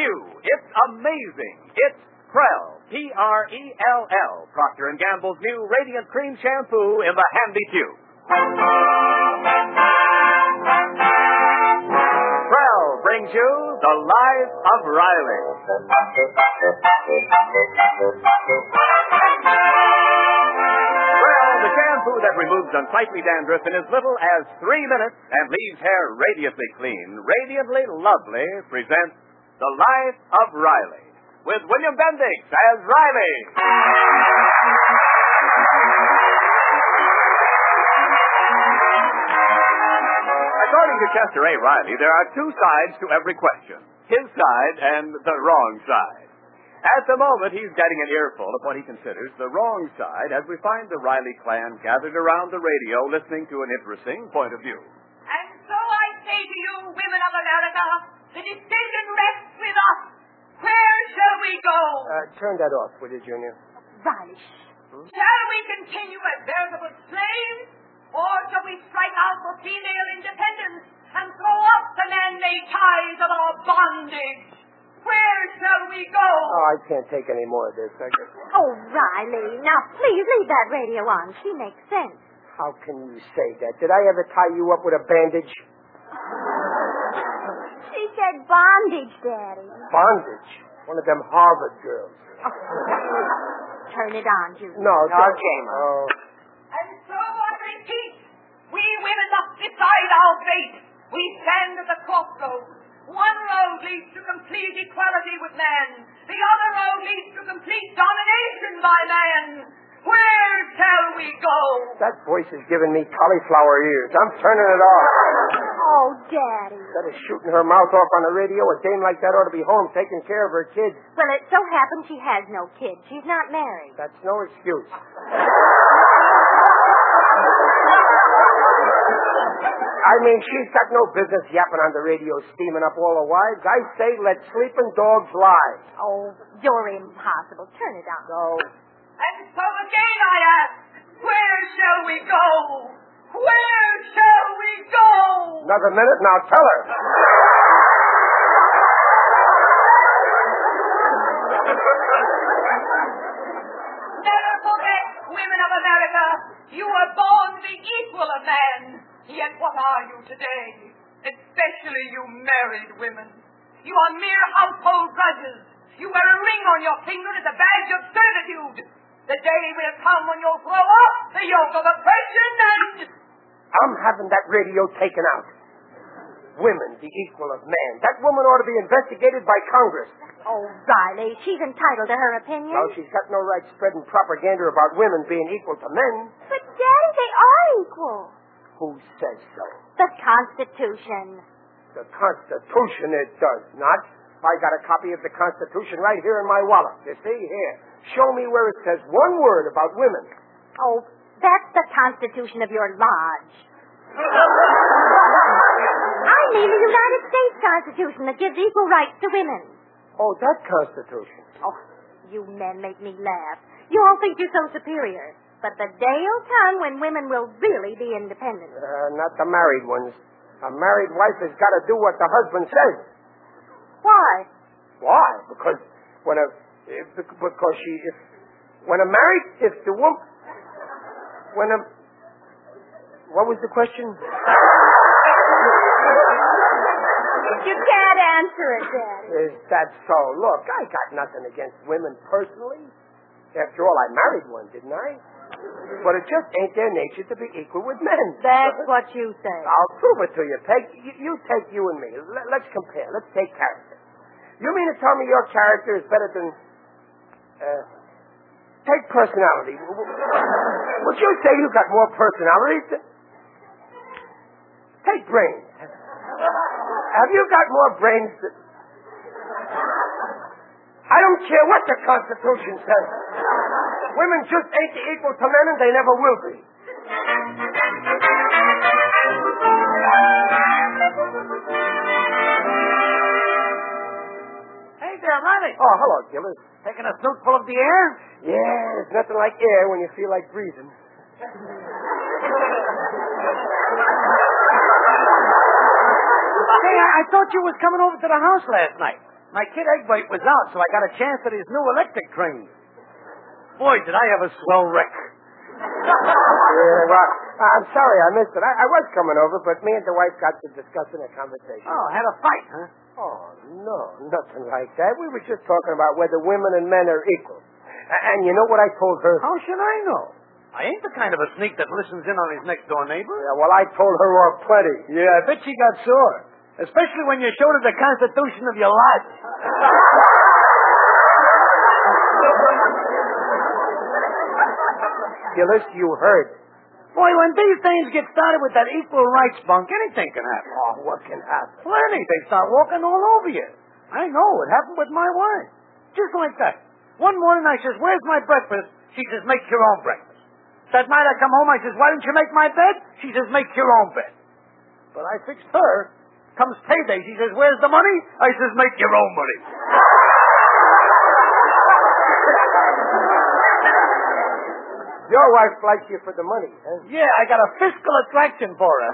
new. It's amazing. It's Prell, P-R-E-L-L, Procter & Gamble's new Radiant Cream Shampoo in the handy tube. Prell brings you The Life of Riley. Prell, the shampoo that removes unsightly dandruff in as little as 3 minutes and leaves hair radiantly clean, radiantly lovely, presents The Life of Riley, with William Bendix as Riley. According to Chester A. Riley, there are two sides to every question, his side and the wrong side. At the moment, he's getting an earful of what he considers the wrong side as we find the Riley clan gathered around the radio listening to an interesting point of view. And so I say to you, women of America, the decision rests with us. Where shall we go? Turn that off, will you, Junior? Riley. Shall we continue as veritable slaves? Or shall we strike out for female independence and throw up the man-made ties of our bondage? Where shall we go? Oh, I can't take any more of this. Oh, Riley, now please leave that radio on. She makes sense. How can you say that? Did I ever tie you up with a bandage? She said bondage, Daddy. Bondage? One of them Harvard girls. Oh. Turn it on, Judy. No, Jane. Oh. And so I repeat, we women must decide our fate. We stand at the crossroads. One road leads to complete equality with man. The other road leads to complete domination by man. Where shall we go? That voice is giving me cauliflower ears. I'm turning it off. Oh, Daddy. Instead of shooting her mouth off on the radio, a dame like that ought to be home taking care of her kids. Well, it so happens she has no kids. She's not married. That's no excuse. I mean, she's got no business yapping on the radio, steaming up all the wives. I say let sleeping dogs lie. Oh, you're impossible. Turn it on. No. And so again I ask, where shall we go? Where shall we go? Another minute, now tell her. Never forget, women of America, you were born the equal of man. Yet what are you today? Especially you married women. You are mere household drudges. You wear a ring on your finger as a badge of servitude. The day will come when you'll throw off the yoke of oppression and... I'm having that radio taken out. Women, the equal of man. That woman ought to be investigated by Congress. Oh, Riley, she's entitled to her opinion. No, she's got no right spreading propaganda about women being equal to men. But, Daddy, they are equal. Who says so? The Constitution. The Constitution it does not. I got a copy of the Constitution right here in my wallet. You see? Here. Show me where it says one word about women. Oh, that's the Constitution of your lodge. I mean the United States Constitution that gives equal rights to women. Oh, that Constitution. Oh, you men make me laugh. You all think you're so superior. But the day'll come when women will really be independent. Not the married ones. A married wife has got to do what the husband says. Why? Why? Because when a what was the question? You can't answer it, Daddy. Is that so? Look, I got nothing against women personally. After all, I married one, didn't I? But it just ain't their nature to be equal with men. That's what you say. I'll prove it to you, Peg. You take you and me. Let's compare. Let's take character. You mean to tell me your character is better than... take personality. Would you say you got more personality? Take brains. Have you got more brains than... I don't care what the Constitution says. Women just ain't equal to men, and they never will be. Hey there, Riley. Oh, hello, Gillis. Taking a snootful of the air? Yeah, there's nothing like air when you feel like breathing. Hey, I thought you was coming over to the house last night. My kid Eggbite was out, so I got a chance at his new electric train. Boy, did I have a swell wreck. Yeah, well, I'm sorry I missed it. I was coming over, but me and the wife got to discussing a conversation. Oh, had a fight, huh? Oh, no, nothing like that. We were just talking about whether women and men are equal. And you know what I told her? How should I know? I ain't the kind of a sneak that listens in on his next-door neighbor. Yeah, well, I told her off plenty. Yeah, I bet she got sore. Especially when you showed her the constitution of your lodge. Gillis, you heard. Boy, when these things get started with that equal rights bunk, anything can happen. Oh, what can happen? Plenty. They start walking all over you. I know. It happened with my wife. Just like that. One morning I says, where's my breakfast? She says, make your own breakfast. That night I come home, I says, why didn't you make my bed? She says, make your own bed. But I fixed her. Comes payday, she says, where's the money? I says, make your own money. Your wife likes you for the money, huh? Yeah, I got a fiscal attraction for her.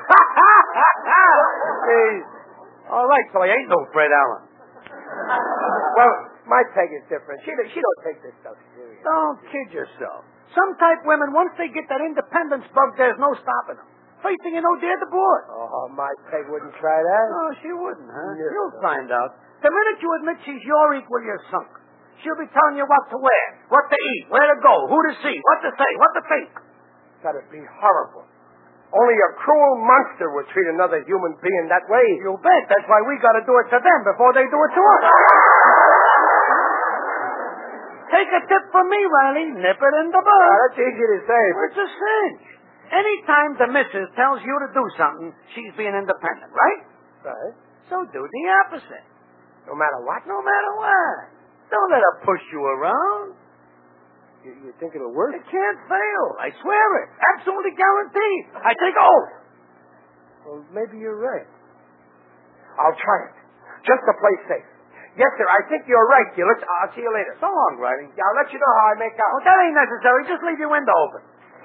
Hey. All right, so I ain't no Fred Allen. Well, my Peg is different. She don't take this stuff serious. Don't kid yourself. Some type women, once they get that independence bug, there's no stopping them. First thing you know, they're the board. Oh, my Peg wouldn't try that. Oh, she wouldn't, huh? No. You'll find out. The minute you admit she's your equal, you're sunk. She'll be telling you what to wear, what to eat, where to go, who to see, what to say, what to think. That'd be horrible. Only a cruel monster would treat another human being that way. You bet. That's why we got to do it to them before they do it to us. Take a tip from me, Riley. Nip it in the bud. That's easy to say. It's a cinch. Anytime the missus tells you to do something, she's being independent, right? Right. So do the opposite. No matter what? No matter what. Don't let her push you around. You think it'll work? It can't fail. I swear it. Absolutely guaranteed. I take oath. Well, maybe you're right. I'll try it. Just to play safe. Yes, sir. I think you're right, Gillis. I'll see you later. So long, Riley. Yeah, I'll let you know how I make out. Oh, that ain't necessary. Just leave your window open.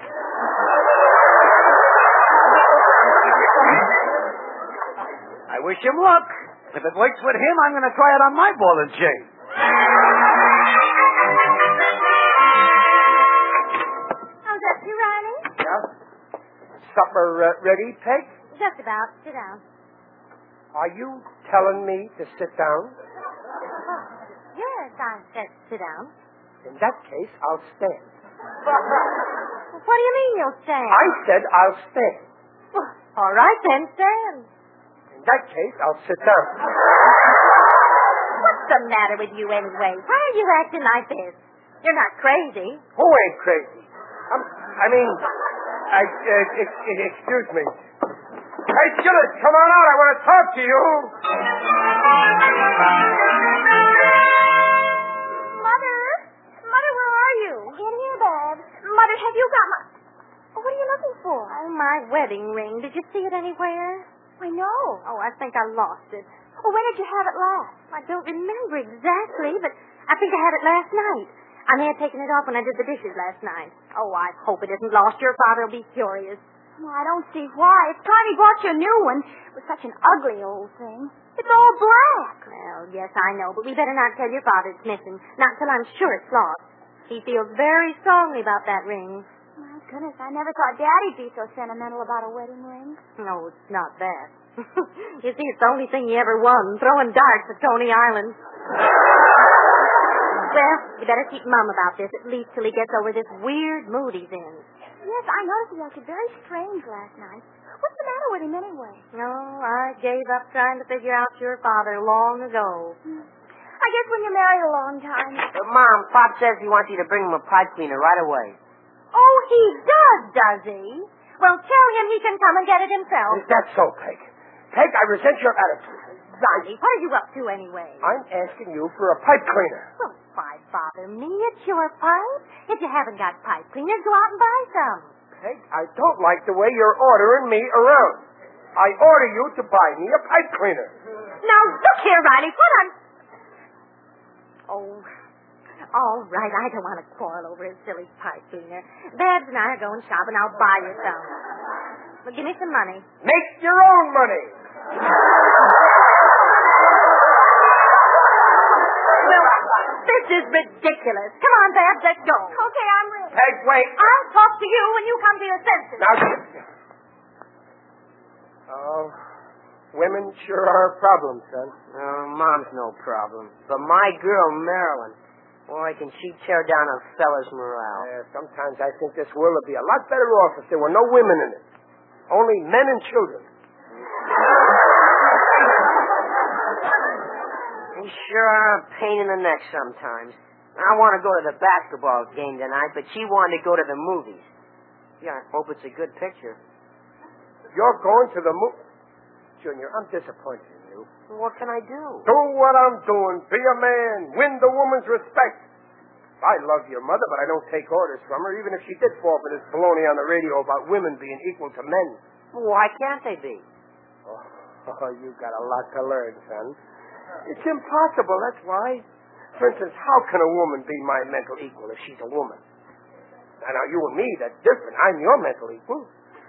I wish him luck. If it works with him, I'm going to try it on my ball and chain. How's that, you, Riley? Yeah? Supper ready, Peg? Just about. Sit down. Are you telling me to sit down? Yes, I said sit down. In that case, I'll stand. What do you mean you'll stand? I said I'll stand. Well, all right, then, stand. In that case, I'll sit down. What's the matter with you anyway? Why are you acting like this? You're not crazy. Who ain't crazy? Excuse me. Hey, Gillis, come on out. I want to talk to you. Mother? Mother, where are you? In here, Dad. Mother, have you got my... Oh, what are you looking for? Oh, my wedding ring. Did you see it anywhere? I know. Oh, I think I lost it. Oh, when did you have it last? I don't remember exactly, but I think I had it last night. I may have taken it off when I did the dishes last night. Oh, I hope it isn't lost. Your father will be furious. Well, I don't see why. It's time he bought you a new one. It was such an ugly old thing. It's all black. Well, yes, I know, but we better not tell your father it's missing. Not till I'm sure it's lost. He feels very strongly about that ring. My goodness, I never thought Daddy'd be so sentimental about a wedding ring. No, it's not that. You see, it's the only thing he ever won, throwing darts at Coney Island. Well, you better keep mum about this, at least till he gets over this weird mood he's in. Yes, I noticed he acted very strange last night. What's the matter with him anyway? No, I gave up trying to figure out your father long ago. I guess when you're married a long time. Mom, Pop says he wants you to bring him a pipe cleaner right away. Oh, he does he? Well, tell him he can come and get it himself. Is that so, Peg? Peg, I resent your attitude. Riley, what are you up to anyway? I'm asking you for a pipe cleaner. Well, why bother me? It's your pipe. If you haven't got pipe cleaners, go out and buy some. Peg, I don't like the way you're ordering me around. I order you to buy me a pipe cleaner. Now, look here, Riley, what on... Oh, all right, I don't want to quarrel over his silly pipe cleaner. Babs and I are going shopping. I'll buy you some. Well, give me some money. Make your own money. This is ridiculous. Come on, Babs, let's go. Okay, I'm ready. Peg, wait. I'll talk to you when you come to your senses. Now, oh, women sure are a problem, son. Mom's no problem. But my girl, Marilyn, boy, can she tear down a fella's morale. Sometimes I think this world would be a lot better off if there were no women in it. Only men and children. They sure are a pain in the neck sometimes. I want to go to the basketball game tonight, but she wanted to go to the movies. Yeah, I hope it's a good picture. You're going to the Junior, I'm disappointed in you. What can I do? Do what I'm doing. Be a man. Win the woman's respect. I love your mother, but I don't take orders from her, even if she did fall for this baloney on the radio about women being equal to men. Why can't they be? Oh, you've got a lot to learn, son. It's impossible, that's why. For instance, how can a woman be my mental equal if she's a woman? Now, you and me, that's different. I'm your mental equal.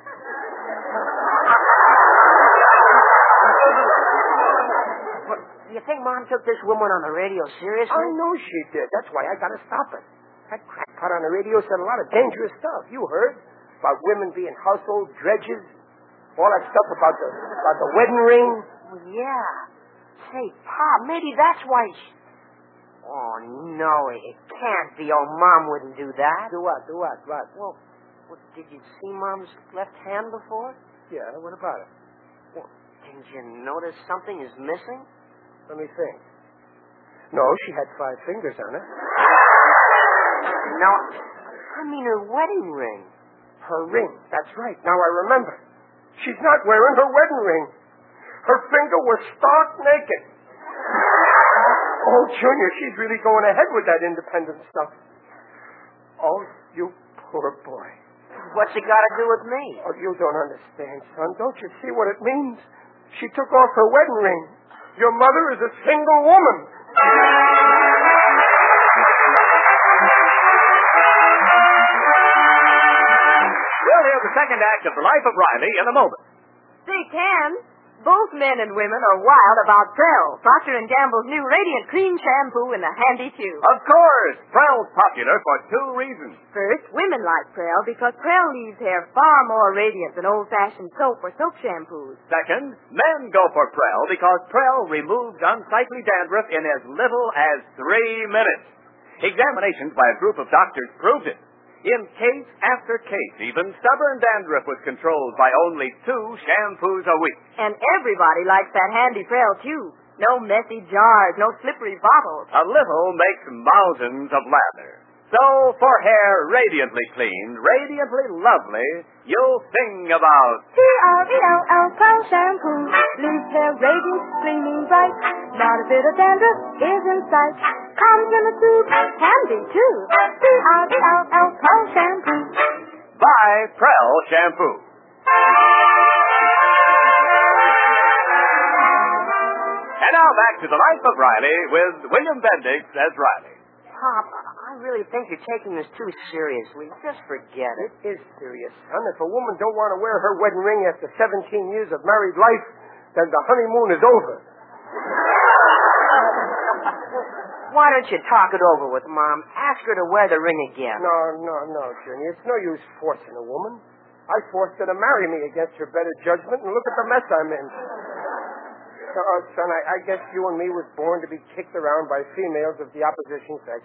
You think Mom took this woman on the radio seriously? I know she did. That's why I got to stop it. That crackpot on the radio said a lot of dangerous stuff. You heard about women being household dredges, all that stuff about the wedding ring. Oh, yeah. Say, Pop, maybe that's why she... Oh, no, it can't be. Oh, Mom wouldn't do that. Do what? What? Well, did you see Mom's left hand before? Yeah, what about it? Well, didn't you notice something is missing? Let me think. No, she had 5 fingers on it. No, I mean her wedding ring. Her ring, that's right. Now I remember. She's not wearing her wedding ring. Her finger was stark naked. Oh, Junior, she's really going ahead with that independent stuff. Oh, you poor boy. What's it got to do with me? Oh, you don't understand, son. Don't you see what it means? She took off her wedding ring. Your mother is a single woman. We'll hear the second act of The Life of Riley in a moment. Say, Ken, both men and women are wild about Prell, Procter & Gamble's new Radiant Clean Shampoo in the handy tube. Of course, Prell's popular for 2 reasons. First, women like Prell because Prell leaves hair far more radiant than old-fashioned soap or soap shampoos. Second, men go for Prell because Prell removes unsightly dandruff in as little as 3 minutes. Examinations by a group of doctors proved it. In case after case, even stubborn dandruff was controlled by only 2 shampoos a week. And everybody likes that handy Prell tube. No messy jars, no slippery bottles. A little makes mountains of lather. So, for hair radiantly clean, radiantly lovely, you'll sing about Prell Prell Shampoo. Leaves hair radiant, gleaming bright. Not a bit of dandruff is in sight. Comes in a tube, handy too. Prell Prell Shampoo. Buy Prell Shampoo. And now back to The Life of Riley with William Bendix as Riley. Pop, I really think you're taking this too seriously. Just forget it. It is serious, son. If a woman don't want to wear her wedding ring after 17 years of married life, then the honeymoon is over. Why don't you talk it over with Mom? Ask her to wear the ring again. No, Junior. It's no use forcing a woman. I forced her to marry me against her better judgment, and look at the mess I'm in. Son, I guess you and me was born to be kicked around by females of the opposition sex.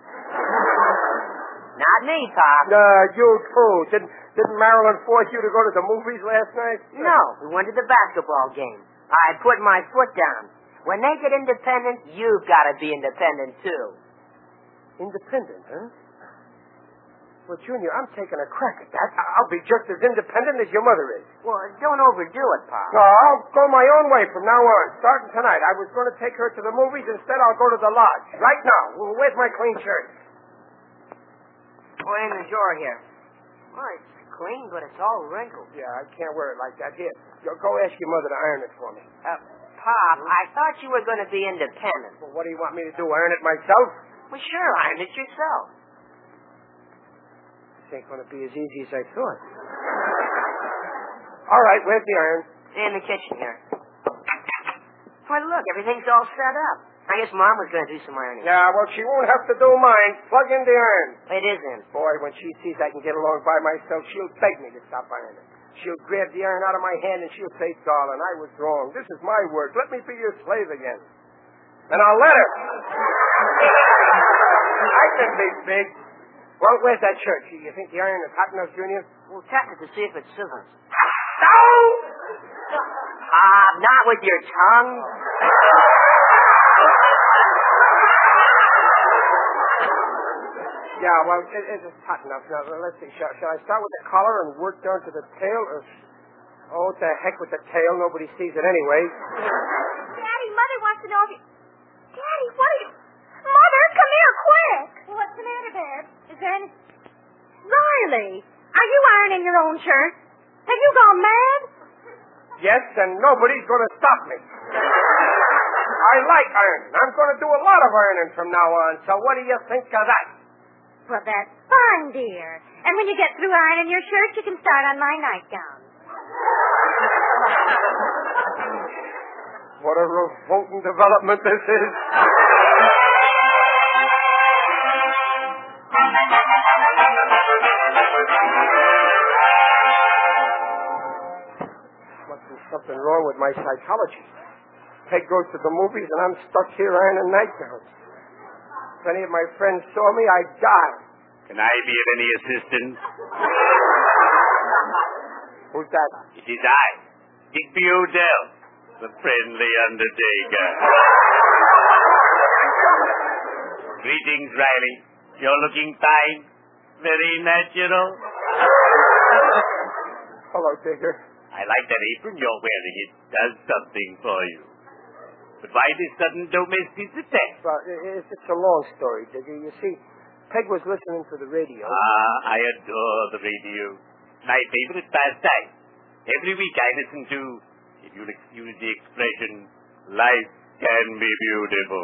Not me, Pop. You too. Didn't Marilyn force you to go to the movies last night? No, we went to the basketball game. I put my foot down. When they get independent, you've got to be independent, too. Independent, huh? Well, Junior, I'm taking a crack at that. I'll be just as independent as your mother is. Well, don't overdo it, Pop. No, I'll go my own way from now on, starting tonight. I was going to take her to the movies. Instead, I'll go to the lodge. Right now. Where's my clean shirt? Put it in the drawer here. Well, it's clean, but it's all wrinkled. Yeah, I can't wear it like that. Here, go ask your mother to iron it for me. Pop, I thought you were going to be independent. Well, what do you want me to do, iron it myself? Well, sure, iron it yourself. This ain't going to be as easy as I thought. All right, where's the iron? In the kitchen here. Why, look, everything's all set up. I guess Mom was going to do some ironing. Yeah, well, she won't have to do mine. Plug in the iron. It isn't. Boy, when she sees I can get along by myself, she'll beg me to stop ironing. She'll grab the iron out of my hand and she'll say, darling, I was wrong. This is my work. Let me be your slave again. And I'll let her. I can be big. Well, where's that shirt? You think the iron is hot enough, Junior? We'll check it to see if it sizzles. No! Not with your tongue. Yeah, well, it's hot enough. Now, let's see. Shall I start with the collar and work down to the tail? Oh, what the heck with the tail? Nobody sees it anyway. Daddy, Mother wants to know if you... Daddy, what are you... Mother, come here, quick! What's the matter, Dad? Is there any... Riley, are you ironing your own shirt? Have you gone mad? Yes, and nobody's going to stop me. I like ironing. I'm going to do a lot of ironing from now on. So what do you think of that? Well, that's fine, dear. And when you get through ironing your shirt, you can start on my nightgown. What a revolting development this is. Must be something wrong with my psychology. Peg goes to the movies and I'm stuck here ironing nightgowns. If any of my friends saw me, I'd die. Can I be of any assistance? Who's that? It is I, Digby Odell, the friendly undertaker. Greetings, Riley. You're looking fine. Very natural. Hello, Digger. I like that apron you're wearing. It does something for you. But why this sudden domesticity? Well, it's a long story, Digger. You see, Peg was listening to the radio. I adore the radio. My favorite pastime. Every week I listen to, if you'll excuse the expression, life can be beautiful.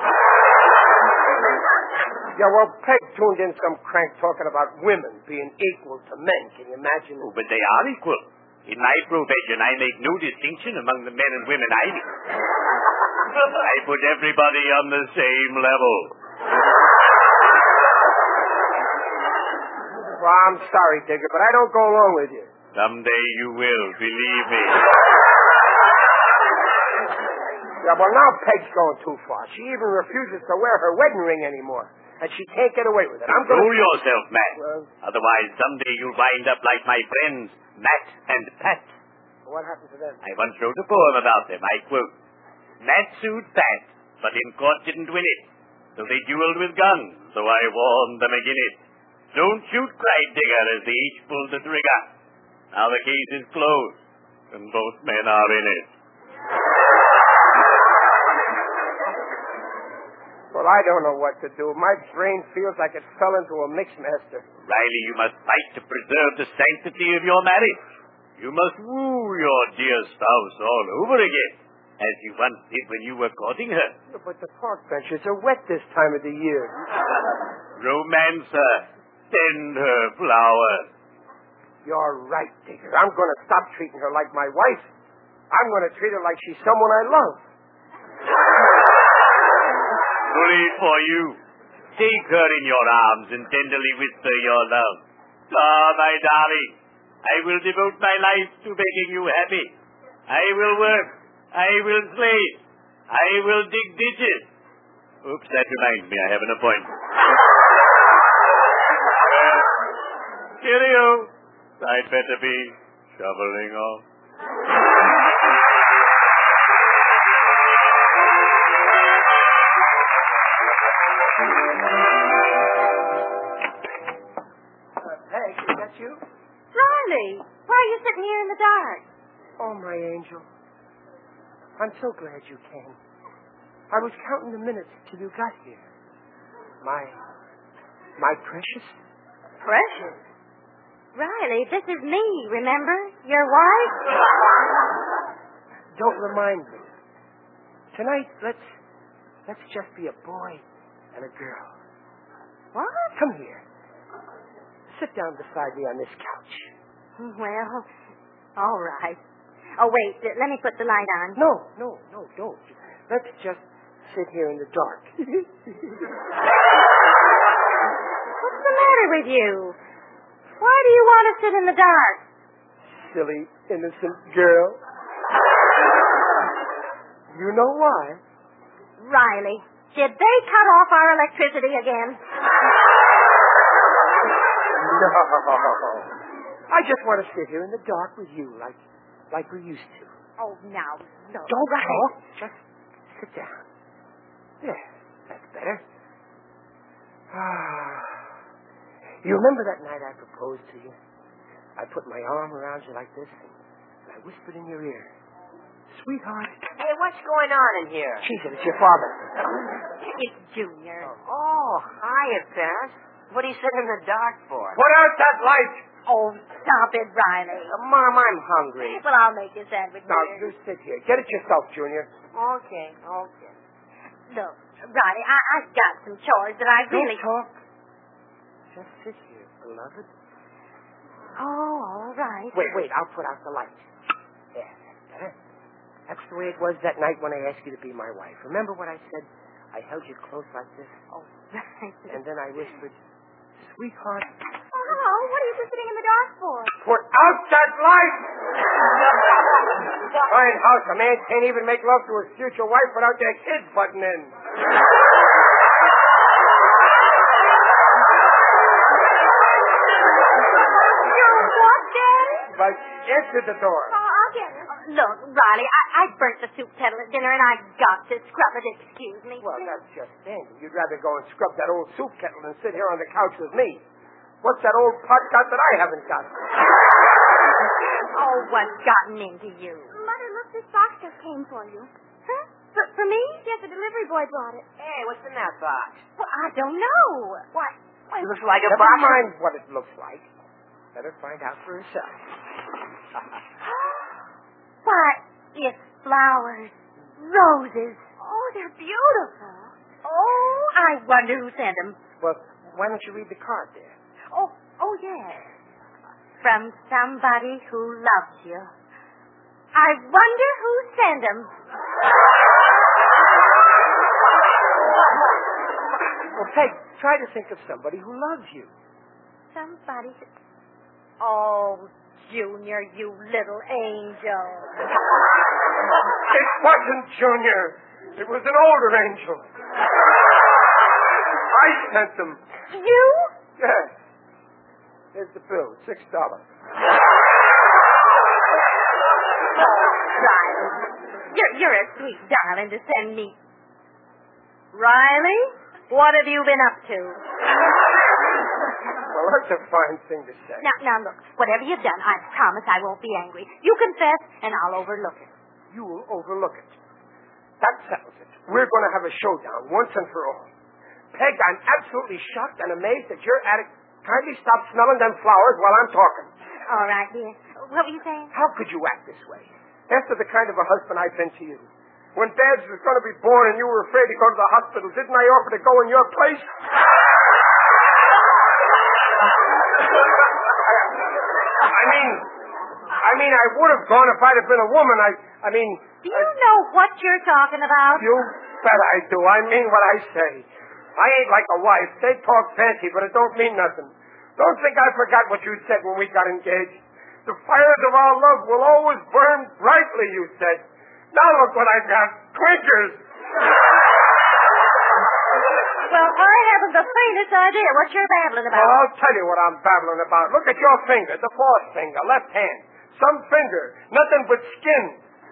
Yeah, well, Peg tuned in some crank talking about women being equal to men. Can you imagine? Oh, but they are equal. In my profession, I make no distinction among the men and women I meet. I put everybody on the same level. Well, I'm sorry, Digger, but I don't go along with you. Someday you will, believe me. Yeah, well, now Peg's going too far. She even refuses to wear her wedding ring anymore. And she can't get away with it. I'm going to... Control yourself, Matt. Well... Otherwise, someday you'll wind up like my friends, Matt and Pat. What happened to them? I once wrote a poem about them. I quote, Matt sued Pat, but in court didn't win it. So they dueled with guns, so I warned them against it. Don't shoot, cried Digger, as they each pulled the trigger. Now the case is closed, and both men are in it. Well, I don't know what to do. My brain feels like it fell into a mixmaster. Riley, you must fight to preserve the sanctity of your marriage. You must woo your dear spouse all over again, as you once did when you were courting her. But the park benches are wet this time of the year. Romancer, send her flowers. You're right, Digger. I'm going to stop treating her like my wife. I'm going to treat her like she's someone I love. Bully for you. Take her in your arms and tenderly whisper your love. Ah, my darling, I will devote my life to making you happy. I will work. I will slave. I will dig ditches. Oops, that reminds me, I have an appointment. Cheerio. I'd better be shoveling off. Peg, is that you? Riley, why are you sitting here in the dark? Oh, my angel. I'm so glad you came. I was counting the minutes till you got here. My precious? Precious? Riley, this is me, remember? Your wife? Don't remind me. Tonight, let's just be a boy and a girl. What? Come here. Sit down beside me on this couch. Well, all right. Oh, wait, let me put the light on. No, don't. Let's just sit here in the dark. What's the matter with you? Why do you want to sit in the dark? Silly, innocent girl. You know why? Riley, did they cut off our electricity again? No. I just want to sit here in the dark with you, like we used to. Oh, now, no. Don't talk. Just sit down. There. That's better. You remember that night I proposed to you? I put my arm around you like this, and I whispered in your ear, "Sweetheart." Hey, what's going on in here? Jesus, it's your father. It's Junior. Oh, hiya, Parents. What are you sitting in the dark for? Put out that light. Oh, stop it, Riley. Mom, I'm hungry. Well, I'll make you a sandwich. Now, dear. you sit here. Get it yourself, Junior. Okay. Look, Riley, I've got some chores that I really... Don't talk. Just sit here, beloved. Oh, all right. Wait. I'll put out the lights. There, that's better. That's the way it was that night when I asked you to be my wife. Remember what I said? I held you close like this. Oh, right. And then I whispered, "Sweetheart." Oh, what are you just sitting in the dark for? Put out that light! Fine house. A man can't even make love to his future wife without their kids butting in. What, Daddy? But answer the door. Oh, I'll get it. Look, Riley, I burnt the soup kettle at dinner, and I've got to scrub it. Excuse me. Well, that's just dandy. You'd rather go and scrub that old soup kettle than sit here on the couch with me. What's that old pot got that I haven't got? Oh, what's gotten into you? Mother, look, this box just came for you. Huh? For me? Yes, the delivery boy brought it. Hey, what's in that box? Well, I don't know. What? It looks like a Never box. mind what it looks like. Better find out for herself. Why, it's flowers. Roses. Oh, they're beautiful. Oh, I wonder who sent them. Well, why don't you read the card there? Oh, yes. From somebody who loves you. I wonder who sent them. Well, Peg, try to think of somebody who loves you. Somebody. Oh, Junior, you little angel. It wasn't Junior. It was an older angel. I sent them. You? Yes. Here's the bill, $6. Riley, you're a sweet darling to send me. Riley, what have you been up to? Well, that's a fine thing to say. Now, look, whatever you've done, I promise I won't be angry. You confess, and I'll overlook it. You will overlook it. That settles it. We're going to have a showdown once and for all. Peg, I'm absolutely shocked and amazed that you're at it. Kindly stop smelling them flowers while I'm talking. All right, dear. What were you saying? How could you act this way? After the kind of a husband I've been to you. When Babs was going to be born and you were afraid to go to the hospital, didn't I offer to go in your place? I mean, I would have gone if I'd have been a woman. Do you know what you're talking about? You bet I do. I mean what I say. I ain't like a wife. They talk fancy, but it don't mean nothing. Don't think I forgot what you said when we got engaged. The fires of our love will always burn brightly, you said. Now look what I got. Twinkers. Well, I haven't the faintest idea what you're babbling about. Well, I'll tell you what I'm babbling about. Look at your finger, the fourth finger, left hand. Some finger, nothing but skin.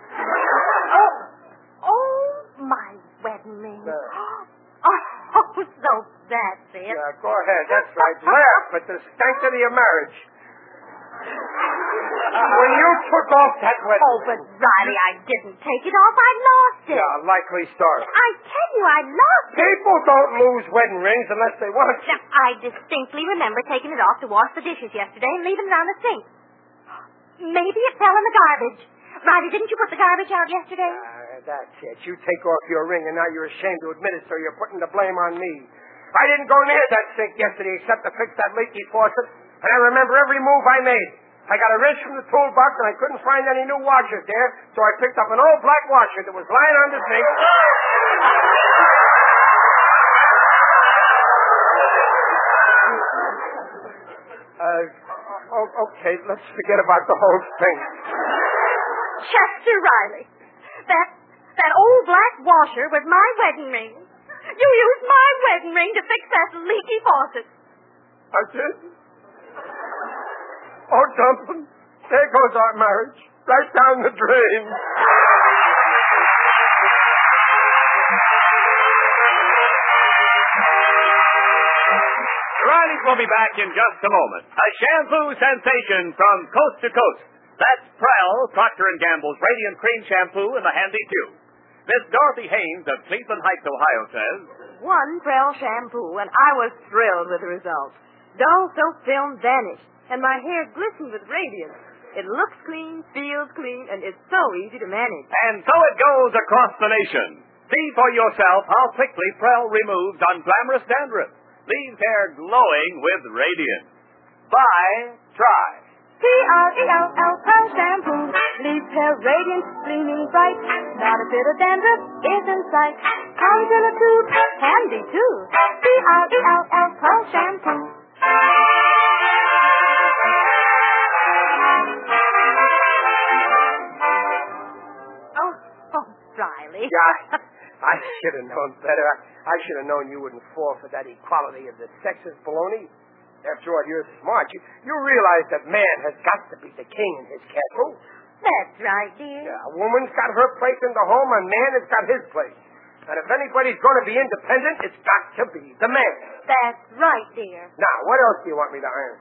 Oh, my wedding ring. Oh, so that's it. Yeah, go ahead. That's right. Laugh at the stank of your marriage. When you took off that wedding... Oh, but Riley, I didn't take it off. I lost it. Yeah, likely story. I tell you, I lost it. People don't lose wedding rings unless they want to. Now, I distinctly remember taking it off to wash the dishes yesterday and leaving it on the sink. Maybe it fell in the garbage. Riley, didn't you put the garbage out yesterday? That's it. You take off your ring, and now you're ashamed to admit it, so you're putting the blame on me. I didn't go near that sink yesterday except to fix that leaky faucet, and I remember every move I made. I got a wrench from the toolbox, and I couldn't find any new washers there, so I picked up an old black washer that was lying on the sink. Okay, let's forget about the whole thing. Chester Riley, that old black washer was my wedding ring. You used my wedding ring to fix that leaky faucet. I did? Oh, Dumpin', there goes our marriage. Right down the drain. Riley's will be back in just a moment. A shampoo sensation from coast to coast. That's Prell, Procter & Gamble's Radiant Cream Shampoo in the handy tube. Miss Dorothy Haynes of Cleveland Heights, Ohio says, One Prell shampoo, and I was thrilled with the results. Dull soap film vanished, and my hair glistened with radiance. It looks clean, feels clean, and is so easy to manage. and so it goes across the nation. See for yourself how quickly Prell removes unglamorous dandruff. Leaves hair glowing with radiance. Buy, try. Prell Prell shampoo leaves hair radiant, gleaming bright. Not a bit of dandruff is in sight. Comes in a tube, handy too. Prell Prell shampoo. Oh, Riley. Yeah, I should have known better. I should have known you wouldn't fall for that equality of the sexes baloney. After all, you're smart. You realize that man has got to be the king in his castle. That's right, dear. Yeah, a woman's got her place in the home, and man has got his place. And if anybody's going to be independent, it's got to be the man. That's right, dear. Now, what else do you want me to iron?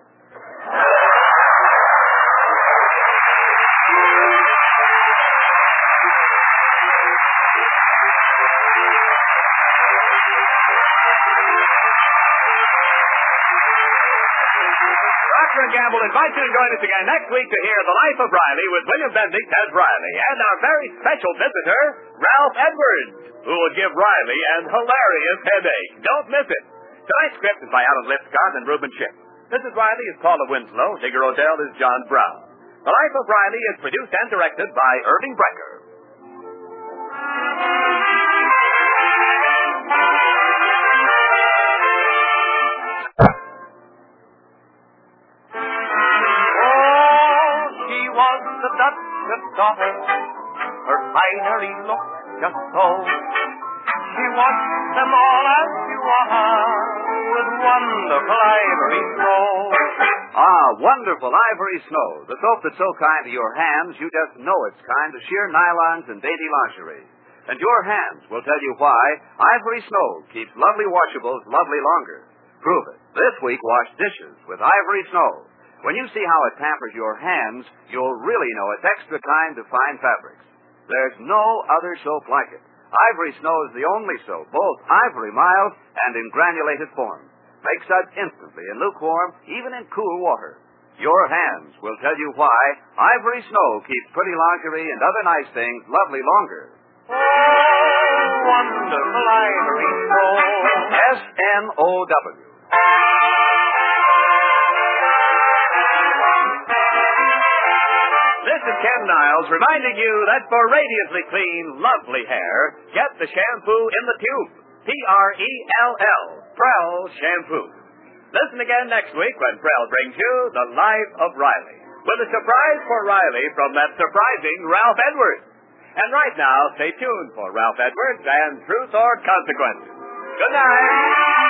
Procter & Gamble invites you to join us again next week to hear The Life of Riley with William Benedict as Riley and our very special visitor, Ralph Edwards, who will give Riley an hilarious headache. Don't miss it. Tonight's script is by Alan Lipscott and Reuben Ship. Mrs. Riley is Paula Winslow. Digger Odell is John Brown. The Life of Riley is produced and directed by Irving Brecker. Duchess daughter, her finery looked just so. She washed them all as you are, with wonderful ivory snow. Ah, wonderful ivory snow. The soap that's so kind to your hands, you just know it's kind to sheer nylons and dainty lingerie. And your hands will tell you why ivory snow keeps lovely washables lovely longer. Prove it. This week, wash dishes with ivory snow. When you see how it pampers your hands, you'll really know it's extra kind to fine fabrics. There's no other soap like it. Ivory Snow is the only soap, both ivory mild and in granulated form. Makes suds instantly in lukewarm, even in cool water. Your hands will tell you why Ivory Snow keeps pretty lingerie and other nice things lovely longer. Oh, wonderful ivory snow. S-N-O-W. This is Ken Niles reminding you that for radiantly clean, lovely hair, get the shampoo in the tube. P-R-E-L-L. Prell Shampoo. Listen again next week when Prell brings you The Life of Riley, with a surprise for Riley from that surprising Ralph Edwards. And right now, stay tuned for Ralph Edwards and Truth or Consequences. Good night.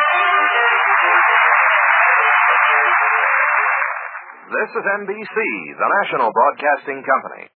This is NBC, the national broadcasting company.